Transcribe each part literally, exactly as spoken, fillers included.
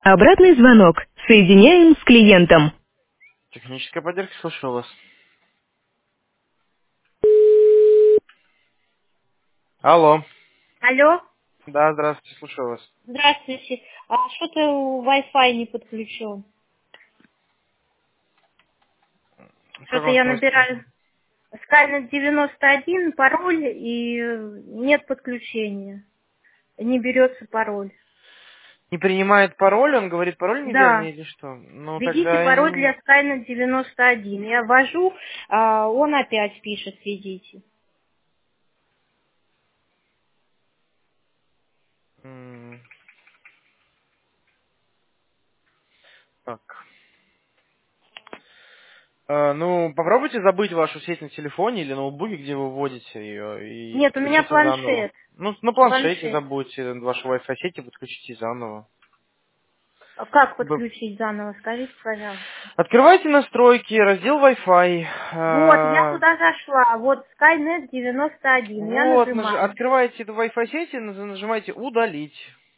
Обратный звонок. Соединяем с клиентом. Техническая поддержка, слушаю вас. Алло. Алло, Да, здравствуйте, слушаю вас. здравствуйте. А что-то Wi-Fi не подключен. В Что-то каком я смысле? набираю Skynet девяносто один, пароль, и нет подключения. Не берется пароль. Не принимает пароль, он говорит пароль неверный Да, или что? Ну, введите тогда... пароль н- для Skynet девяносто один. Я ввожу, а он опять пишет, введите. м, Так. Э, ну, попробуйте забыть вашу сеть на телефоне или ноутбуке, где вы вводите ее, и Нет, у меня подключите заново. планшет. Ну, на планшете Планшет. забудьте вашу Wi-Fi сеть и подключите заново. А как Б- подключить заново? Скажите, пожалуйста. Открывайте настройки, раздел Wi-Fi. Вот, я э, туда зашла. Вот Skynet девяносто один. Я Вот, наж- нажимаю. открываете эту Wi-Fi сеть и наз- нажимаете «Удалить».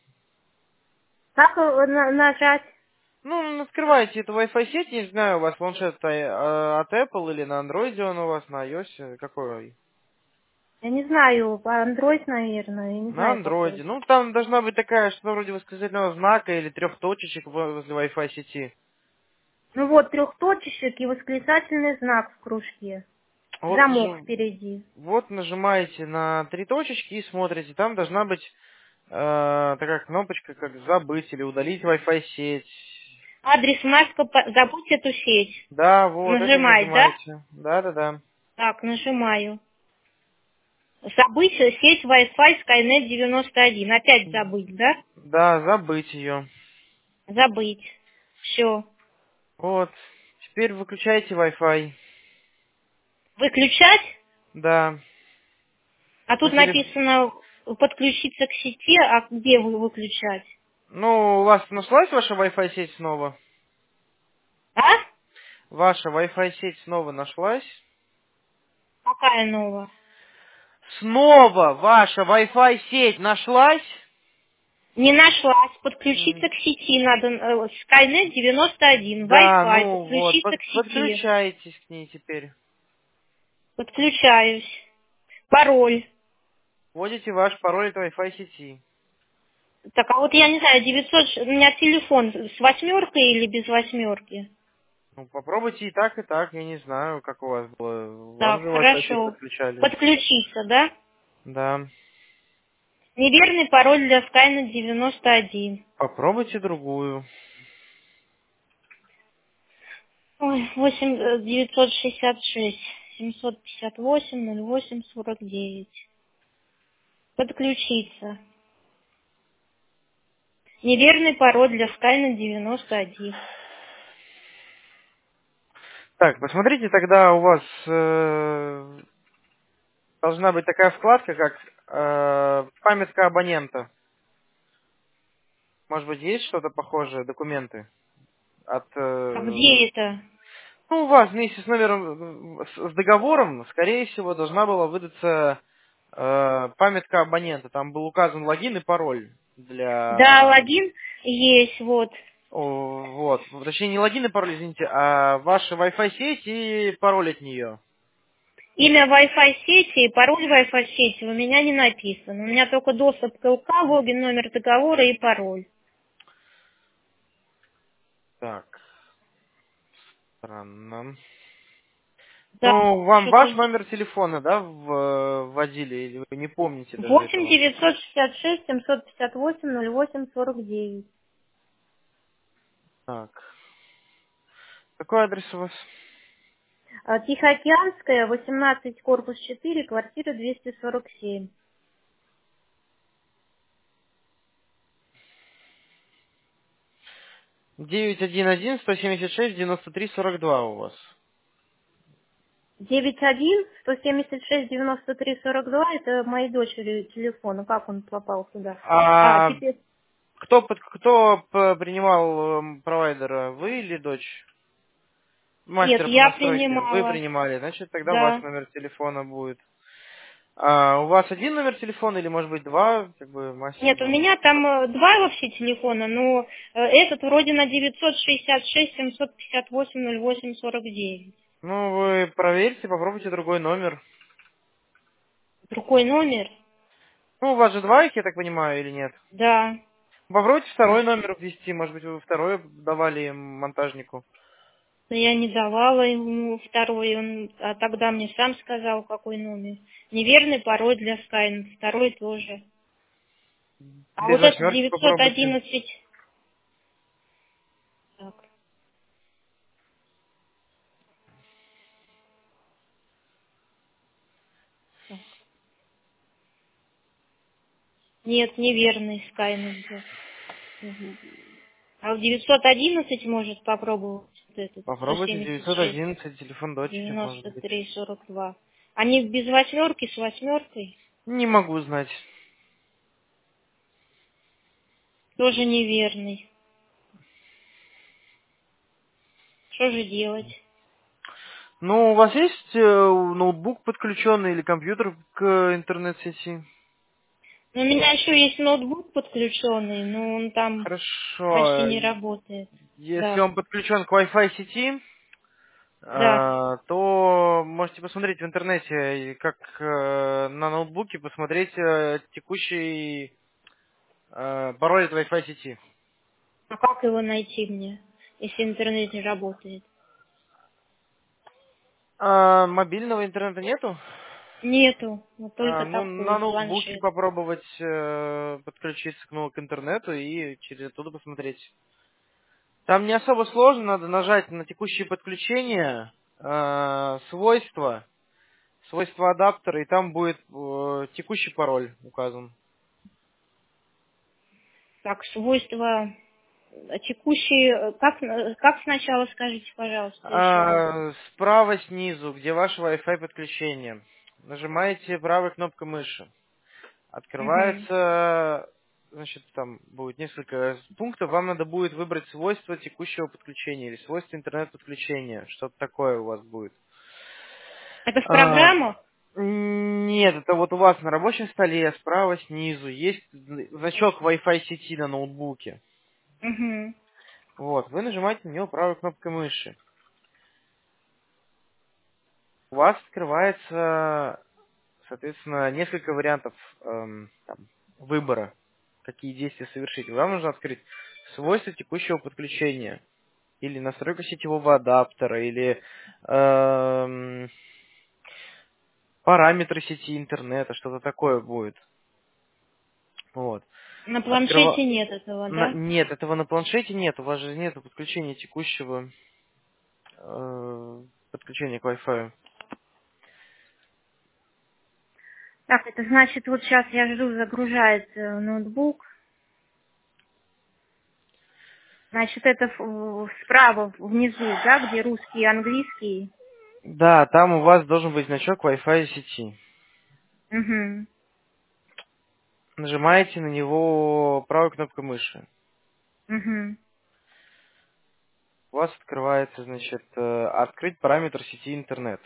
Как э, на- нажать? Ну, открываете эту Wi-Fi сеть, не знаю, у вас планшет э, от Apple или на Android он у вас, на iOS, э, какой? Я не знаю, по Android, наверное, я не На знаю Android. какой. Ну, там должна быть такая, что вроде восклицательного знака или трех точечек во- возле Wi-Fi сети. Ну вот, трехточечек и восклицательный знак в кружке. Вот, Замок нажим- впереди. вот нажимаете на три точечки и смотрите. Там должна быть э, такая кнопочка, как «Забыть» или «Удалить Wi-Fi сеть». Адрес Маска, по- забудь эту сеть. Да, вот, это Нажимать, да? нажимаете. Да-да-да. Так, нажимаю. Забыть сеть Wi-Fi Skynet девяносто один. Опять забыть, да? Да, забыть ее. Забыть. Все. Вот. Теперь выключайте Wi-Fi. Выключать? Да. А На тут телеф... написано подключиться к сети, а где вы выключать? Ну, у вас нашлась ваша Wi-Fi сеть снова? А? Ваша Wi-Fi сеть снова нашлась? Какая новая? Снова ваша Wi-Fi сеть нашлась? Не нашлась. М, Подключиться к сети надо. э, Skynet девяносто один. Да, Wi-Fi. ну вот, Подключиться под- к сети. подключайтесь к ней теперь. Подключаюсь. Пароль. Вводите ваш пароль от Wi-Fi сети. Так, а вот я не знаю, девятьсот, ш- у меня телефон с восьмеркой или без восьмерки? Ну, попробуйте и так, и так, я не знаю, как у вас было. Вам Так, же Wi-Fi сеть хорошо. подключали. Подключиться, да? Да. Неверный пароль для Skynet девяносто один. Попробуйте другую. Ой, восемь э, девятьсот шестьдесят шесть семьсот пятьдесят восемь ноль восемь сорок девять. Подключиться. Неверный пароль для Skynet девяносто один. Так, посмотрите, тогда у вас э, должна быть такая вкладка, как э, памятка абонента. Может быть, есть что-то похожее, документы от... А э, где это? ну, у вас вместе с номером, э, с, с договором, скорее всего, должна была выдаться э, памятка абонента. Там был указан логин и пароль Да, для... логин есть, вот. о, вот, точнее, не логин и пароль, извините, а ваша Wi-Fi сеть и пароль от нее. Имя Wi-Fi сети и пароль Wi-Fi сети у меня не написан. У меня только доступ к ЛК, логин, номер договора и пароль. Так, странно. Да, Ну, вам ваш что-то номер телефона, да, в- вводили, или вы не помните даже восемь этого? девятьсот шестьдесят шесть семьсот пятьдесят восемь ноль восемь сорок девять. Так. Какой адрес у вас? А, Тихоокеанская, восемнадцать, корпус четыре, квартира двести сорок семь. девять один один сто семьдесят шесть девяносто три сорок два у вас. девять один сто семьдесят шесть девяносто три сорок два это моей дочери телефон. Ну, как он попал сюда? А, А теперь... кто, под- кто п- принимал эм, провайдера, вы или дочь? Нет, Мастера по я настройке. Вы принимала. принимали, значит, тогда ваш Да. номер телефона будет. А у вас один номер телефона или, может быть, два, как бы, Нет, у максимум? меня там э, два вообще телефона, но э, этот вроде на девятьсот шестьдесят шесть семьсот пятьдесят восемь ноль восемь сорок девять. Ну, вы проверьте, попробуйте другой номер. Другой номер? Ну, у вас же два их, я так понимаю, или нет? Да. Попробуйте второй номер ввести, может быть, вы второй давали монтажнику. Но я не давала ему второй, он, а тогда мне сам сказал, какой номер. Неверный пароль для Skynet, второй тоже. А Без вот этот восьмерки девятьсот попробуйте. одиннадцать. Так, так. Нет, неверный Skynet был. Мгм. А вот девятьсот одиннадцать может попробовать вот этот, сто Попробуйте семьдесят девятьсот шесть одиннадцать, телефон дочери, может девяносто быть. три сорок два. Они без восьмерки, с восьмеркой? Не могу знать. Тоже неверный. Что же делать? Ну, у вас есть э, ноутбук подключенный или компьютер к интернет-сети? Ну, у меня еще есть ноутбук подключенный, но он там почти Хорошо. не работает. Если Да, он подключен к Wi-Fi сети, да. а, то можете посмотреть в интернете, как э, на ноутбуке посмотреть э, текущий э, пароль от Wi-Fi сети. А как его найти мне, если интернет не работает? А, мобильного интернета нету? Нету, вот А, только ну, на такой ноутбуке планшет. попробовать э, подключиться к, ну, к интернету и через оттуда посмотреть. Там не особо сложно, надо нажать на текущие подключения, э, свойства, свойства адаптера, и там будет э, текущий пароль указан. Так, свойства э, текущие, э, как, э, как сначала скажите, пожалуйста, еще раз. А, справа снизу, где ваше Wi-Fi подключение, нажимаете правой кнопкой мыши. Угу. Открывается, значит, там будет несколько пунктов. Вам надо будет выбрать свойства текущего подключения или свойства интернет-подключения. Что-то такое у вас будет. Это в А, программах? нет, это вот у вас на рабочем столе справа снизу есть значок Wi-Fi сети на ноутбуке. Угу. Вот, вы нажимаете на него правой кнопкой мыши. У вас открывается, соответственно, несколько вариантов эм, там, выбора, какие действия совершить. Вам нужно открыть свойства текущего подключения, или настройка сетевого адаптера, или эм, параметры сети интернета, что-то такое будет. Вот. На планшете Открыва... нет этого, на- да? Нет, этого на планшете нет. У вас же нет подключения текущего э, подключения к Wi-Fi. Так, это значит, вот сейчас я жду, загружается ноутбук. Значит, это в- справа, внизу, да, где русский и английский. Да, там у вас должен быть значок Wi-Fi сети. Угу. Нажимаете на него правой кнопкой мыши. Угу. У вас открывается, значит, э, открыть параметр сети интернет.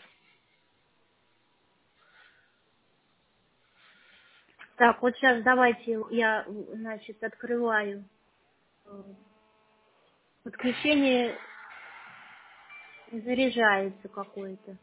Так, вот сейчас давайте я, значит, открываю э, подключение, заряжается какое-то.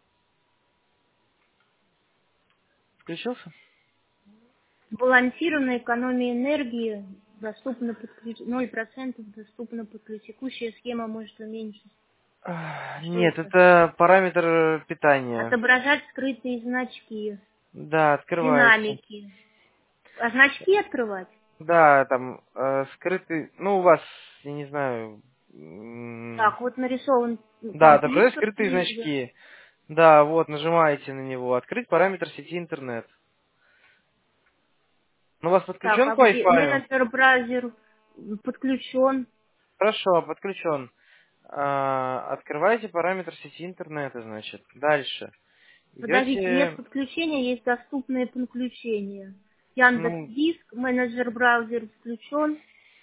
Включился? Сбалансированная экономия энергии, доступно подключить, ноль процентов доступно подключить. Текущая схема может уменьшить. А, Что Нет, это? это параметр э, питания. Отображать скрытые значки, Да, открывается. динамики. А значки открывать? Да, там э, скрытый, ну у вас, я не знаю, м, Так, вот нарисован да, отображать компьютер скрытые снизу. значки. Да, вот, нажимаете на него. Открыть параметр сети интернет. Ну, у вас Так, подключен а к где Wi-Fi? менеджер браузер подключен? Хорошо, подключен. А, открывайте параметр сети интернета, значит. Дальше. Подождите, нет Идете, подключения, есть доступные подключения. Яндекс ну, Диск, менеджер браузер включен.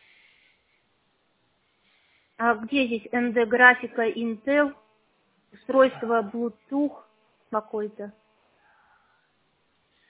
А где здесь эн дэ графика Intel, устройство Bluetooth какой-то?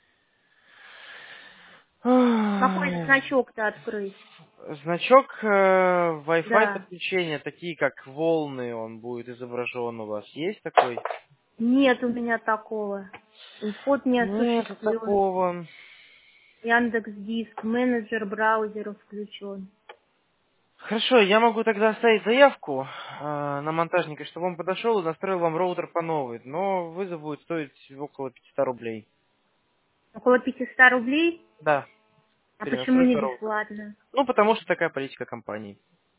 Какой значок-то открыть? Значок э, Wi-Fi Да. подключения, такие как волны, он будет изображен у вас. Есть такой? Нет у меня такого. Вход не Нет осуществлен. такого. Яндекс.Диск, менеджер браузера включен. Хорошо, я могу тогда оставить заявку э, на монтажника, чтобы он подошел и настроил вам роутер по новой. Но вызов будет стоить около пятьсот рублей. Около пятьсот рублей? Да, А почему не перенастройка роутера. бесплатно? Ну, потому что такая политика компании.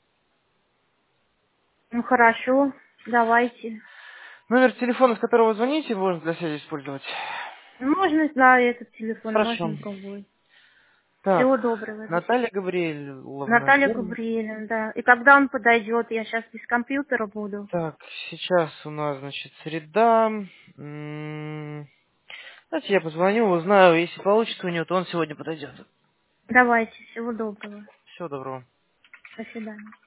Ну хорошо, давайте. Номер телефона, с которого вы звоните, можно для связи использовать. Можно на этот телефон, Хорошо. можно другой. Так, Всего доброго. до Наталья Гавриловна, Наталья верно? Габриэльевна, да. И когда он подойдет, я сейчас без компьютера буду. Так, сейчас у нас, значит, среда. М, Давайте я позвоню, узнаю, если получится у него, то он сегодня подойдет. Давайте, всего доброго. Всего доброго. До свидания.